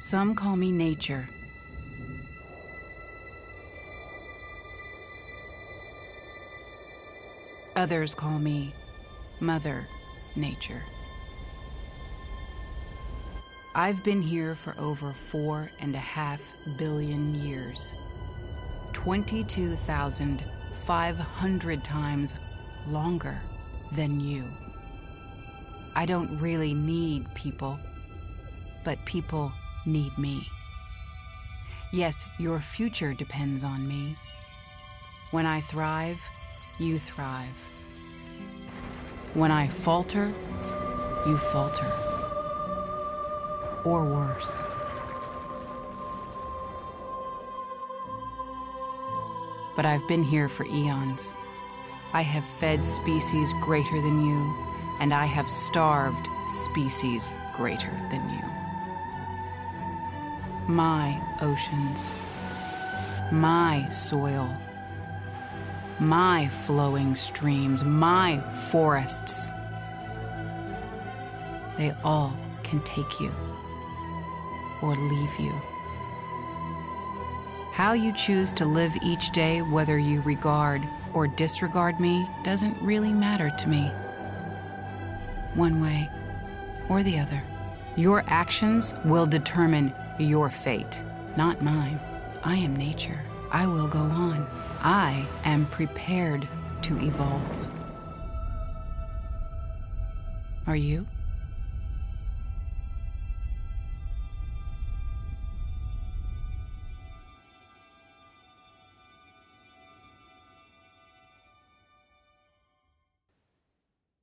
Some call me nature. Others call me Mother Nature. I've been here for over 4.5 billion years. 22,500 times longer than you. I don't really need people, but people need me. Yes, your future depends on me. When I thrive, you thrive. When I falter, you falter. Or worse. But I've been here for eons. I have fed species greater than you, and I have starved species greater than you. My oceans, my soil, my flowing streams, my forests, they all can take you or leave you. How you choose to live each day, whether you regard or disregard me, doesn't really matter to me. One way or the other. Your actions will determine your fate, not mine. I am nature. I will go on. I am prepared to evolve. Are you?